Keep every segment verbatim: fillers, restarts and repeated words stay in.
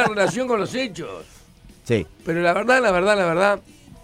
relación con los hechos. Sí. Pero la verdad, la verdad, la verdad,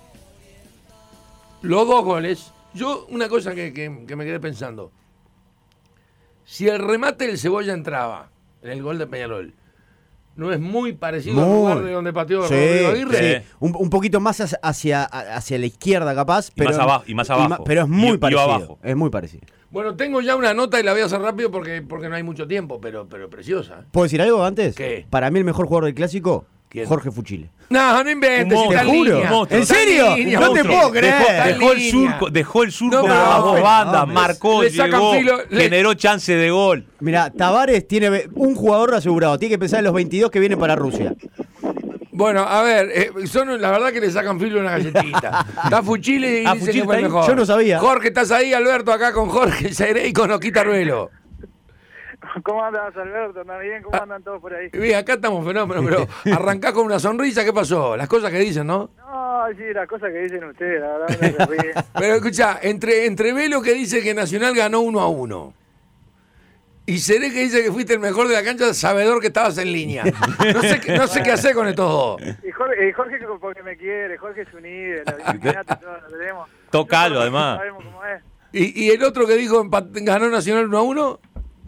los dos goles, yo una cosa que, que, que me quedé pensando, si el remate del Cebolla entraba en el gol de Peñarol, ¿no es muy parecido muy, al lugar de donde pateó sí, Rodrigo Aguirre? Sí. Un, un poquito más hacia, hacia la izquierda capaz, pero, y más abajo, y más abajo. Y ma, pero es muy y, parecido. Y abajo. Es muy parecido. Bueno, tengo ya una nota y la voy a hacer rápido porque, porque no hay mucho tiempo, pero, pero preciosa. ¿Puedo decir algo antes? ¿Qué? Para mí el mejor jugador del Clásico, ¿quién? Jorge Fuchile. No, no inventes, te juro. ¿En serio? Línea, no te puedo creer. Dejó, dejó el surco, dejó el surco no, con las dos bandas, no, marcó, le llegó, filo, generó le... chance de gol. Mira, Tavares tiene un jugador asegurado, tiene que pensar en los veintidós que vienen para Rusia. Bueno, a ver, eh, son la verdad que le sacan filo a una galletita. Está Fuchile y ah, dice Fuchile que fue el mejor. Yo no sabía. Jorge, ¿estás ahí? Alberto, acá con Jorge Seiré y con Oquita Ruelo. ¿Cómo andas, Alberto? ¿Andan bien? ¿Cómo andan todos por ahí? Bien, acá estamos fenómenos, pero arrancás con una sonrisa, ¿qué pasó? Las cosas que dicen, ¿no? No, sí, las cosas que dicen ustedes, la verdad me se ríe. Pero escuchá, entre, entre Velo que dice que Nacional ganó uno a uno y Seré que dice que fuiste el mejor de la cancha, sabedor que estabas en línea. No sé, no sé qué hacer con estos dos. Y Jorge, y Jorge porque me quiere, Jorge es un ídolo, imagínate, todos lo tenemos. Tócalo, además. Sabemos cómo es. ¿Y, y el otro que dijo ganó Nacional uno a uno?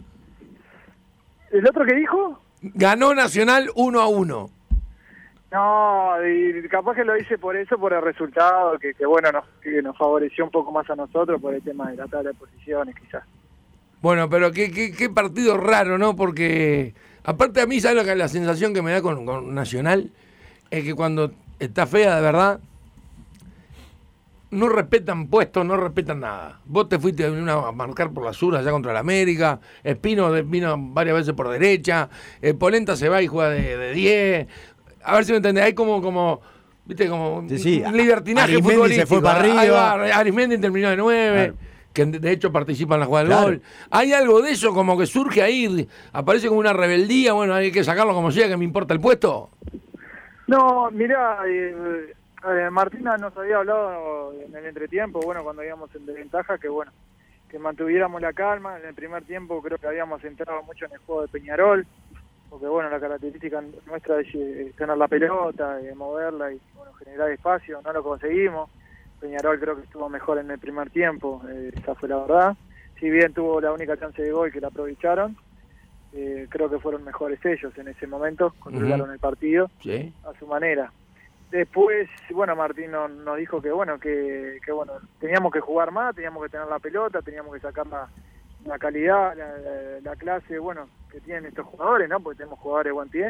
¿El otro que dijo? Ganó Nacional uno a uno. No, y capaz que lo hice por eso, por el resultado, que, que bueno, nos, que nos favoreció un poco más a nosotros por el tema de la tabla de posiciones, quizás. Bueno, pero qué, qué, qué partido raro, ¿no? Porque, aparte a mí, ¿sabes lo que la sensación que me da con, con Nacional? Es que cuando está fea de verdad, no respetan puestos, no respetan nada. Vos te fuiste a marcar por la sur allá contra la América, Espino vino varias veces por derecha, eh, Polenta se va y juega de diez. A ver si me entendés, hay como, como viste, como sí, sí. un libertinaje Arismendi futbolístico. se fue para arriba. Arismendi terminó de nueve. Claro. Que de hecho participa en la jugada del claro. gol. Hay algo de eso como que surge ahí, aparece como una rebeldía, bueno, hay que sacarlo como sea, que me importa el puesto. No, mirá, eh, eh, Martina nos había hablado en el entretiempo, bueno, cuando íbamos en desventaja, que bueno, que mantuviéramos la calma. En el primer tiempo creo que habíamos entrado mucho en el juego de Peñarol, porque bueno, la característica nuestra es eh, tener la pelota, eh, moverla y bueno, generar espacio, no lo conseguimos. Peñarol creo que estuvo mejor en el primer tiempo, eh, esa fue la verdad. Si bien tuvo la única chance de gol que la aprovecharon, eh, creo que fueron mejores ellos en ese momento, controlaron uh-huh. el partido ¿sí? a su manera. Después, bueno, Martín nos, nos dijo que bueno, que, que bueno, teníamos que jugar más, teníamos que tener la pelota, teníamos que sacar la, la calidad, la, la, la clase, bueno, que tienen estos jugadores, ¿no? Porque tenemos jugadores de buen pie.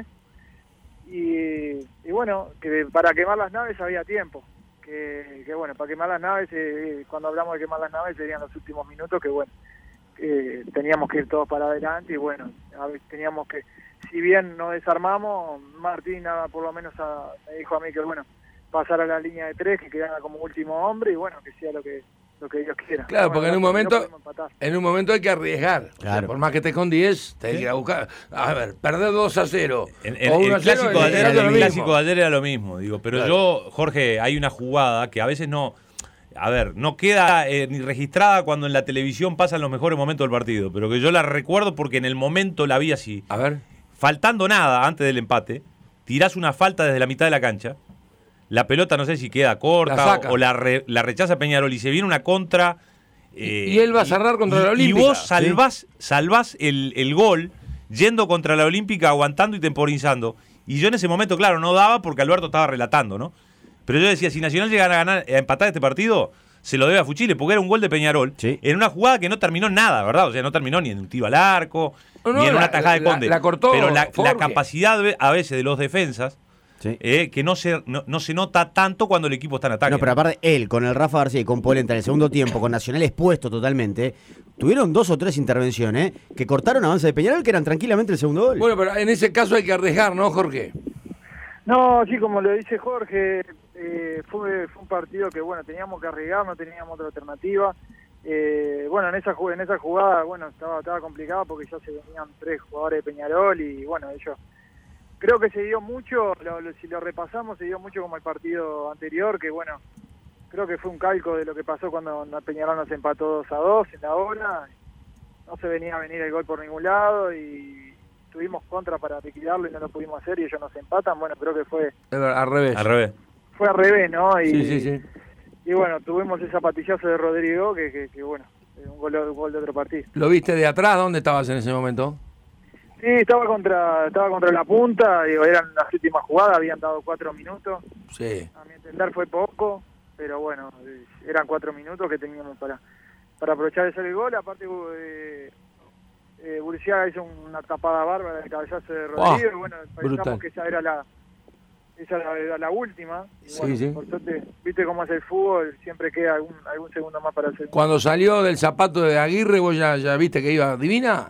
Y, y bueno, que para quemar las naves había tiempo. Que, que bueno, para quemar las naves, eh, cuando hablamos de quemar las naves serían los últimos minutos, que bueno, eh, teníamos que ir todos para adelante y bueno, a ver, teníamos que, si bien nos desarmamos, Martín nada, por lo menos a, me dijo a mí que bueno, pasar a la línea de tres, que quedara como último hombre y bueno, que sea lo que lo que Dios quiera. Claro, bueno, porque en un momento no en un momento hay que arriesgar. Claro. O sea, por más que estés con diez, te hay que ir a buscar. A ver, perder dos a cero. En, en, o el clásico, cero, de ayer, el, el clásico de ayer era lo mismo, digo, pero claro. Yo, Jorge, hay una jugada que a veces no, a ver, no queda eh, ni registrada cuando en la televisión pasan los mejores momentos del partido, pero que yo la recuerdo porque en el momento la vi así. A ver. Faltando nada antes del empate, tirás una falta desde la mitad de la cancha. La pelota no sé si queda corta la o la, re, la rechaza Peñarol y se viene una contra. Eh, y él va a cerrar contra y, la Olímpica. Y vos salvás, ¿sí? salvás el, el gol yendo contra la Olímpica, aguantando y temporizando. Y yo en ese momento, claro, no daba porque Alberto estaba relatando, ¿no? Pero yo decía, si Nacional llega a ganar, a empatar este partido, se lo debe a Fuchile, porque era un gol de Peñarol, ¿sí? En una jugada que no terminó nada, ¿verdad? O sea, no terminó ni en un tiro al arco, no, no, ni en la, una tajada de Conde. La, la cortó, pero la, la capacidad a veces de los defensas, sí. eh, que no se, no, no se nota tanto cuando el equipo está en ataque. No, pero aparte él, con el Rafa García y con Polenta en el segundo tiempo, con Nacional expuesto totalmente, tuvieron dos o tres intervenciones que cortaron avance de Peñarol, que eran tranquilamente el segundo gol. Bueno, pero en ese caso hay que arriesgar, ¿no, Jorge? No, sí, como lo dice Jorge, eh, fue, fue un partido que, bueno, teníamos que arriesgar, no teníamos otra alternativa. Eh, bueno, en esa en esa jugada, bueno, estaba, estaba complicado porque ya se venían tres jugadores de Peñarol y, bueno, ellos... Creo que se dio mucho, lo, lo, si lo repasamos, se dio mucho como el partido anterior, que, bueno, creo que fue un calco de lo que pasó cuando Peñarol nos empató dos a dos en la hora. No se venía a venir el gol por ningún lado y, tuvimos contra para liquidarlo y no lo pudimos hacer y ellos nos empatan. Bueno, creo que fue Al revés. Al revés. fue al revés, ¿no? Y, Sí, sí, sí. y bueno, tuvimos ese zapatillazo de Rodrigo que, que, que bueno, un gol, un gol de otro partido. ¿Lo viste de atrás? ¿Dónde estabas en ese momento? Sí, estaba contra estaba contra la punta, digo, eran las últimas jugadas, habían dado cuatro minutos. Sí. A mi entender fue poco, pero bueno, eh, eran cuatro minutos que teníamos para para aprovechar de hacer el gol. Aparte, eh, eh, Burciaga hizo una tapada bárbara del cabezazo de Rodrigo, Oh, y bueno, brutal. pensamos que esa era la esa era, era la última. Y Sí, bueno, sí. por suerte, viste cómo es el fútbol, siempre queda algún, algún segundo más para hacer. Cuando salió del zapato de Aguirre, ¿vos ya, ya viste que iba divina?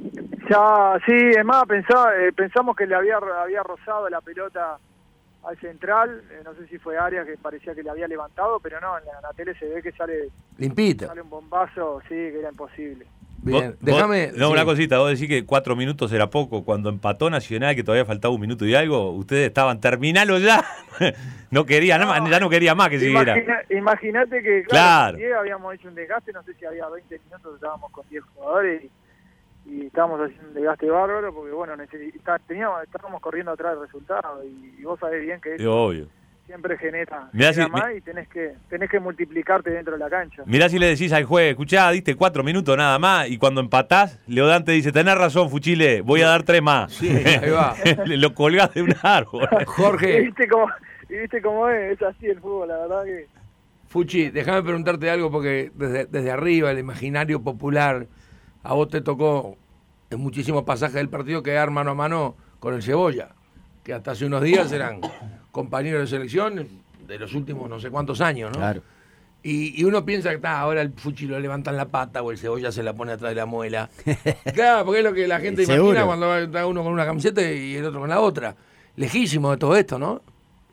Ya, sí, es más, pensaba, eh, pensamos que le había había rozado la pelota al central, eh, no sé si fue Arias que parecía que le había levantado, pero no, en la, en la tele se ve que sale Limpito. sale un bombazo, sí, que era imposible. Bien. Vos- Déjame. vos- no, sí. una cosita, vos decís que cuatro minutos era poco. Cuando empató Nacional, que todavía faltaba un minuto y algo, ustedes estaban, terminalo ya. no quería, No, nada, ya no quería más que siguiera. Imagina- Imagínate que, claro, Claro. con diez habíamos hecho un desgaste, no sé si había veinte minutos, estábamos con diez jugadores y, y estábamos haciendo un desgaste bárbaro, porque bueno, necesita- teníamos, estábamos corriendo atrás del resultado y, y vos sabés bien que Es eso obvio. siempre genera, Mirá genera si- más y tenés que tenés que multiplicarte dentro de la cancha. Mirá si le decís al juez, escuchá, diste cuatro minutos nada más, y cuando empatás, Leodán te dice, tenés razón, Fuchile, voy a dar tres más. Sí, ahí va. Le lo colgás de un árbol. ¿Y Jorge, viste cómo, y viste cómo es? Es así el fútbol, la verdad que... Fuchi, déjame preguntarte algo porque desde, desde arriba, el imaginario popular, a vos te tocó en muchísimos pasajes del partido quedar mano a mano con el Cebolla, que hasta hace unos días eran compañeros de selección de los últimos no sé cuántos años, ¿no? Claro. Y, y uno piensa que está, ahora el Fuchi lo levantan la pata o el Cebolla se la pone atrás de la muela. Claro, porque es lo que la gente Seguro. imagina cuando va- está uno con una camiseta y el otro con la otra. Lejísimo de todo esto, ¿no?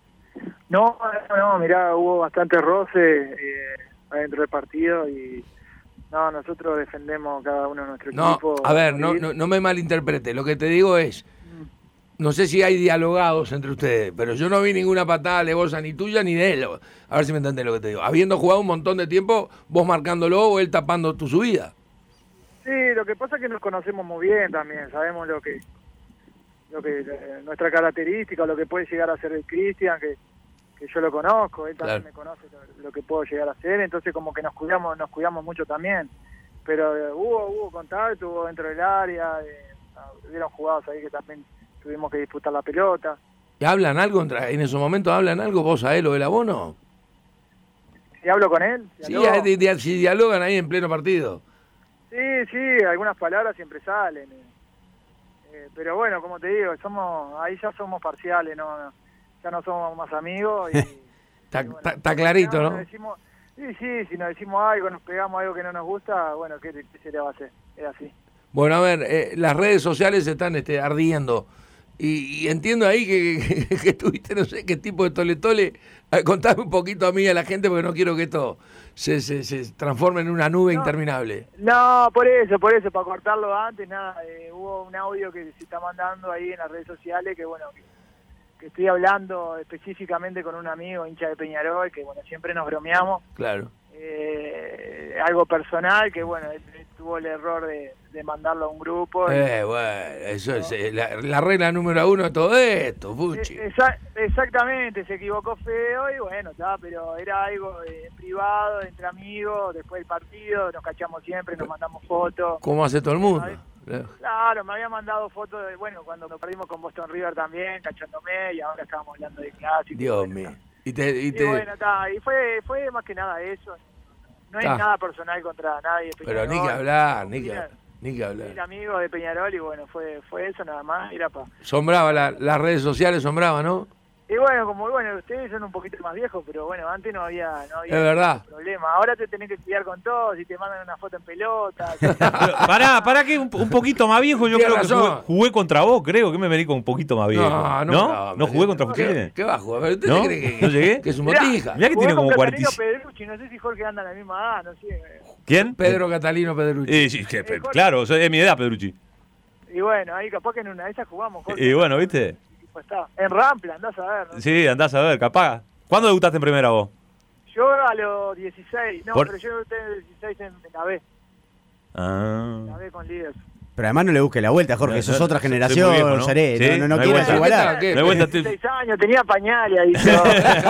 No, no, no, mirá, hubo bastante roce eh, adentro del partido y no, nosotros defendemos cada uno de nuestro No, equipo. a ver, no, morir. no, no me malinterprete. Lo que te digo es, no sé si hay dialogados entre ustedes, pero yo no vi ninguna patada alevosa ni tuya ni de él. A ver si me entendés lo que te digo. Habiendo jugado un montón de tiempo, vos marcándolo o él tapando tu subida. Sí, lo que pasa es que nos conocemos muy bien también, sabemos lo que, lo que eh, nuestra característica, lo que puede llegar a ser el Cristian, que, que yo lo conozco, él también Claro. me conoce lo, lo que puedo llegar a hacer, entonces como que nos cuidamos, nos cuidamos mucho también. Pero eh, hubo, hubo contacto, hubo dentro del área, eh, hubieron jugados ahí que también tuvimos que disputar la pelota. ¿Y hablan algo entre- en esos momentos? ¿Hablan algo vos a él o el abono? Si hablo con él, si Sí, habló- hay di- di- si dialogan ahí en pleno partido. Sí, sí, algunas palabras siempre salen. eh. Eh, pero bueno, como te digo, somos ahí ya somos parciales, no, no, ya no somos más amigos. Y, Está, y bueno, está- está clarito, nos ¿no? decimos- sí, sí, si nos decimos algo, nos pegamos algo que no nos gusta, bueno, ¿qué, qué se le va a hacer? Es así. Bueno, a ver, eh, las redes sociales están este, ardiendo. Y, y entiendo ahí que, que, que tuviste no sé qué tipo de tole-tole. Eh, Contame un poquito a mí y a la gente porque no quiero que esto se, se, se transforme en una nube No. interminable. No, por eso, por eso, para cortarlo antes, nada, eh, hubo un audio que se está mandando ahí en las redes sociales que, bueno, que, que estoy hablando específicamente con un amigo hincha de Peñarol, que, bueno, siempre nos bromeamos. Claro. Eh, algo personal que bueno él, él tuvo el error de, de mandarlo a un grupo y- Eh, bueno, eso es eh, la, la regla número uno de todo esto, Fuchi. Eh, exa- exactamente, se equivocó feo y bueno, está, pero era algo eh, privado, entre amigos, después del partido, nos cachamos siempre, nos mandamos fotos. ¿Cómo hace todo el mundo? Claro, me había mandado fotos de, bueno, cuando nos perdimos con Boston River también, cachándome, y ahora estábamos hablando de clásico. Dios bueno, mío. está. Y te, y Y te- bueno, está, y fue, fue más que nada eso. No es Ah. nada personal contra nadie. de pero ni Peñarol. que hablar, ni que, Mira, ni que mil hablar. amigos de Peñarol y bueno, fue fue eso nada más, era pa. Sombraba, la- las redes sociales sombraba, ¿no? Y bueno, como bueno, ustedes son un poquito más viejos, pero bueno, antes no había no había Es verdad. problema. Ahora te tenés que cuidar con todo, si te mandan una foto en pelota. Pero, pará, pará que un, un poquito más viejo, yo Tienes creo que razón. jugué, jugué contra vos, creo que me vení con un poquito más viejo. No, no, ¿No? ¿No jugué contra ¿Qué, Fuchile? ¿Qué va a jugar? ¿Usted ¿No? se cree que, ¿No llegué? que es un Mirá, botija? Mirá que Jugué tiene como con cuarenta y- Catalino Pedrucci, no sé si Jorge anda a la misma edad, no sé. ¿Quién? Pedro Catalino Pedrucci. Eh, sí, que- claro, soy- es mi edad, Pedrucci. Y bueno, ahí capaz que en una de esas jugamos. Jorge. Y bueno, ¿viste? Pues está. En Rampla, andás a ver. ¿no? Sí, andás a ver, capaz. ¿Cuándo debutaste en primera vos? Yo a los dieciséis, no, Por- pero yo debuté en el dieciséis en, en la B, Ah. en la B con líderes. Pero además no le busque la vuelta, Jorge, No, sos no, otra soy generación, muy viejo, ¿no? Saré, Sí, no, no, no no hay quieras vuelta. igualar. ¿Qué? No hay vuelta, te- seis años, tenía pañales ahí. todo.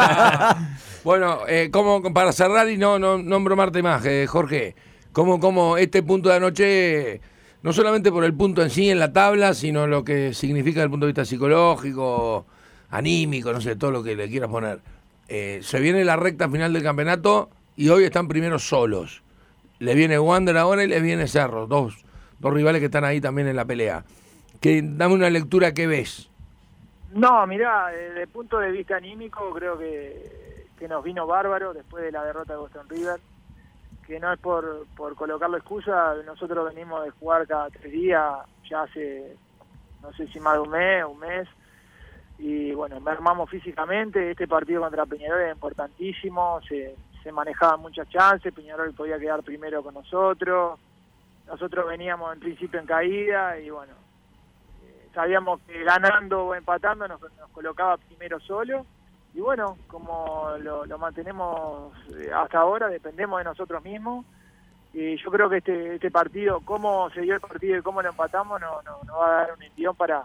Bueno, eh, como para cerrar y no, no, no embromarte más, eh, Jorge, como, como este punto de anoche, no solamente por el punto en sí en la tabla, sino lo que significa desde el punto de vista psicológico, anímico, no sé, todo lo que le quieras poner. Eh, se viene la recta final del campeonato y hoy están primero solos. Le viene Wander ahora y le viene Cerro, dos, dos rivales que están ahí también en la pelea. Que, dame una lectura, ¿qué ves? No, mirá, desde el punto de vista anímico creo que, que nos vino bárbaro después de la derrota de Boston River, que no es por, por colocarle excusa, nosotros venimos de jugar cada tres días, ya hace, no sé si más de un mes, un mes, y bueno, mermamos físicamente. Este partido contra Peñarol era importantísimo, se, se manejaban muchas chances, Peñarol podía quedar primero con nosotros, nosotros veníamos en principio en caída y bueno, sabíamos que ganando o empatando nos, nos colocaba primero solo y bueno, como lo, lo mantenemos hasta ahora, dependemos de nosotros mismos y yo creo que este este partido, cómo se dio el partido y cómo lo empatamos, nos no, no va a dar un envión para,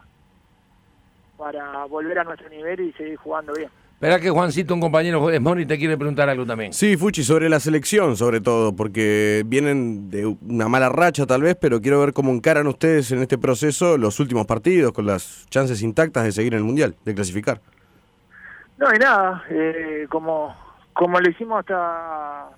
para volver a nuestro nivel y seguir jugando bien. Esperá que Juancito, un compañero de Moni, te quiere preguntar algo también. Sí, Fuchi, sobre la selección, sobre todo, porque vienen de una mala racha tal vez, pero quiero ver cómo encaran ustedes en este proceso los últimos partidos, con las chances intactas de seguir en el Mundial, de clasificar. No, y nada, eh, como, como lo hicimos hasta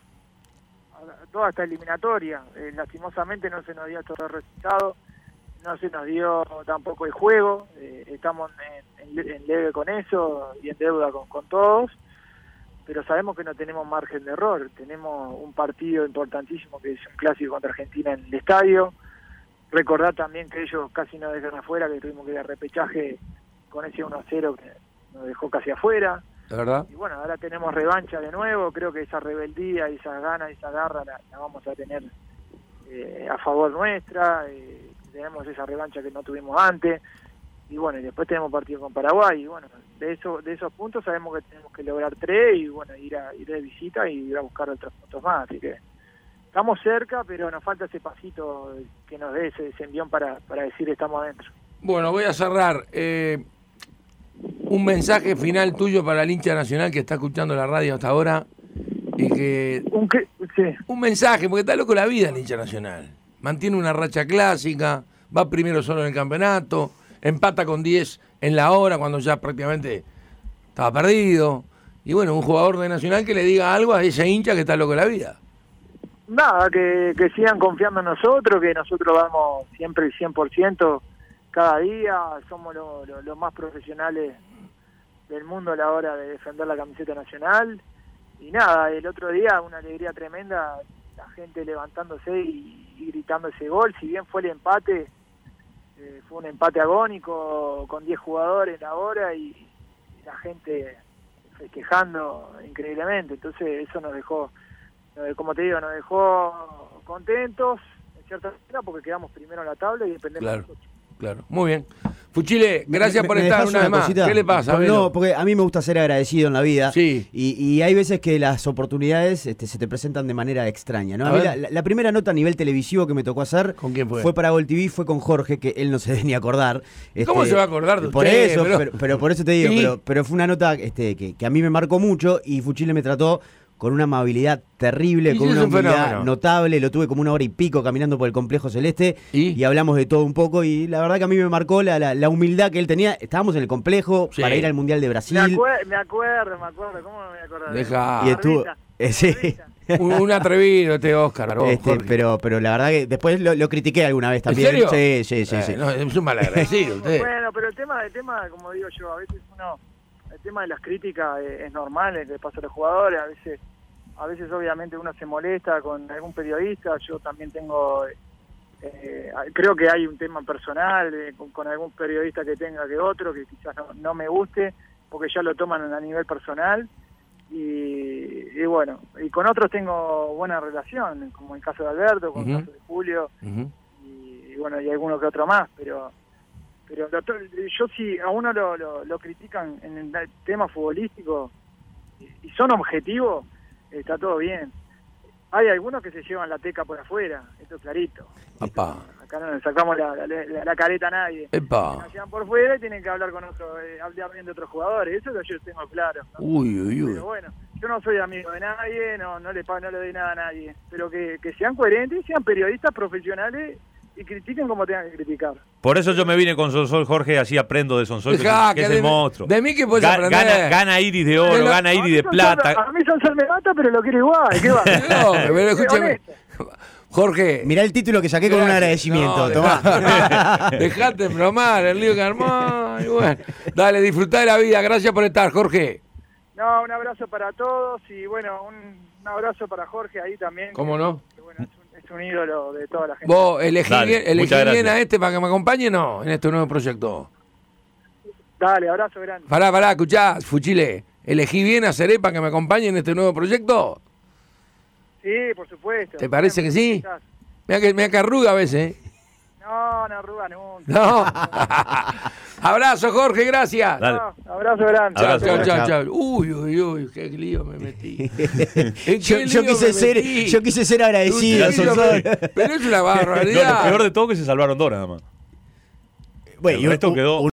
toda esta eliminatoria, eh, lastimosamente no se nos dio todo el resultado, no se nos dio tampoco el juego, eh, estamos en, en, en leve con eso y en deuda con, con todos, pero sabemos que no tenemos margen de error, tenemos un partido importantísimo que es un clásico contra Argentina en el estadio, recordar también que ellos casi nos dejan afuera, que tuvimos que ir a repechaje con ese uno a cero que nos dejó casi afuera, ¿De verdad? y bueno, ahora tenemos revancha de nuevo, creo que esa rebeldía, esa gana, esa garra la, la vamos a tener eh, a favor nuestra, eh, tenemos esa revancha que no tuvimos antes y bueno, y después tenemos partido con Paraguay y bueno, de eso de esos puntos sabemos que tenemos que lograr tres y bueno, ir a ir de visita y ir a buscar otros puntos más, así que estamos cerca, pero nos falta ese pasito que nos dé ese, ese envión para, para decir estamos adentro. Bueno, voy a cerrar. Eh, un mensaje final tuyo para el hincha nacional que está escuchando la radio hasta ahora y que... Un, que, sí. Un mensaje, porque está loco la vida el hincha nacional. Mantiene una racha clásica, va primero solo en el campeonato, empata con diez en la hora cuando ya prácticamente estaba perdido. Y bueno, un jugador de Nacional que le diga algo a ese hincha que está loco la vida. Nada, que, que sigan confiando en nosotros, que nosotros vamos siempre el cien por ciento cada día, somos los lo, lo más profesionales del mundo a la hora de defender la camiseta nacional. Y nada, el otro día una alegría tremenda, la gente levantándose y, y gritando ese gol, si bien fue el empate, eh, fue un empate agónico con diez jugadores ahora y, y la gente festejando increíblemente, entonces eso nos dejó, como te digo, nos dejó contentos en cierta manera porque quedamos primero en la tabla y dependemos Claro. de nosotros. Claro, muy bien. Fuchile, gracias ¿Me- por me estar dejás una vez más. cosita? ¿Qué le pasa? Porque, Velo? no, porque a mí me gusta ser agradecido en la vida. Sí. Y, y hay veces que las oportunidades este, se te presentan de manera extraña, ¿no? A A mí ver. la, la- la primera nota a nivel televisivo que me tocó hacer ¿Con quién fue? fue para Gol T V, fue con Jorge, que él no se debe ni acordar. ¿Cómo se va a acordar de Por usted? eso, Pero- pero, pero por eso te digo, Sí. pero, pero fue una nota este, que, que a mí me marcó mucho y Fuchile me trató con una amabilidad terrible, Y con sí, una es un humildad fenómeno. notable. Lo tuve como una hora y pico caminando por el complejo celeste ¿Y? y hablamos de todo un poco. Y la verdad que a mí me marcó la, la, la humildad que él tenía. Estábamos en el complejo Sí. para ir al Mundial de Brasil. Me, acue- me acuerdo, me acuerdo, ¿cómo no me acuerdo? Deja. Y estuvo- Barbita, eh, sí. barbita. Un, un atrevido este Oscar. vos, Este, Jorge. pero, pero la verdad que después lo, lo critiqué alguna vez ¿En también. serio? Sí, sí, sí. Eh, sí. no, es un malagradecido usted. Bueno, pero el tema, el tema, como digo yo, a veces uno, el tema de las críticas es, es normal, es que pasa a los jugadores, a veces, a veces obviamente uno se molesta con algún periodista, yo también tengo, eh, creo que hay un tema personal eh, con, con algún periodista que tenga que otro, que quizás no, no me guste, porque ya lo toman a nivel personal, y, y bueno, y con otros tengo buena relación, como el caso de Alberto, con Ujú. el caso de Julio, Ujú. y, y bueno, y alguno que otro más, pero pero lo- yo si a uno lo, lo, lo critican en el tema futbolístico y, y son objetivos, está todo bien. Hay algunos que se llevan la teca por afuera, esto es clarito. Apá. acá no le sacamos la, la, la, la careta a nadie. Epa. Nos llevan por fuera y tienen que hablar con otro, eh, hablar bien de otros jugadores, eso lo yo tengo claro, ¿no? Uy, uy, uy. Pero bueno, yo no soy amigo de nadie, no no le pago, no le doy nada a nadie, pero que, que sean coherentes, sean periodistas profesionales y critiquen como tengan que criticar. Por eso yo me vine con Sonsoy, Jorge, así aprendo de Sonsoy, que, Dejá, que es que el de- monstruo. de mí que puedes Ga- aprender. Gana, gana iris de oro, Pero- gana iris de A mí plata. Sansón- A mí Sansón me mata, pero lo quiero igual, ¿qué va? No, pero escúchame. Honesto. Jorge. Mirá el título que saqué con un Gracias. agradecimiento. No, Tomá. dejá- Dejate de bromar, el lío que armó. Y bueno, dale, disfrutá de la vida. Gracias por estar, Jorge. No, un abrazo para todos y bueno, un, un abrazo para Jorge ahí también. ¿Cómo que- no? que, bueno, es, un, es un ídolo de toda la gente. ¿Vos elegís Dale, bien, elegí muchas bien gracias. a este para que me acompañe no en este nuevo proyecto? Dale, abrazo grande. Pará, pará, escuchá, Fuchile. ¿Elegí bien a Seré para que me acompañe en este nuevo proyecto? Sí, por supuesto. ¿Te parece que sí? Estás. Mira que, mirá que arruga a veces, ¿eh? No, no arruga nunca. No. Abrazo, Jorge, gracias. Dale. No, abrazo grande. Abrazo. Chao, chao, Chao. chao. Uy, uy, uy, qué lío me metí. ¿En qué Yo, yo lío quise me ser, metí? yo quise ser agradecido, Un lío Sonsoy. me- Pero es una No, lo barbaridad. peor de todo que se salvaron dos nada más. Bueno, El y un- resto quedó- un-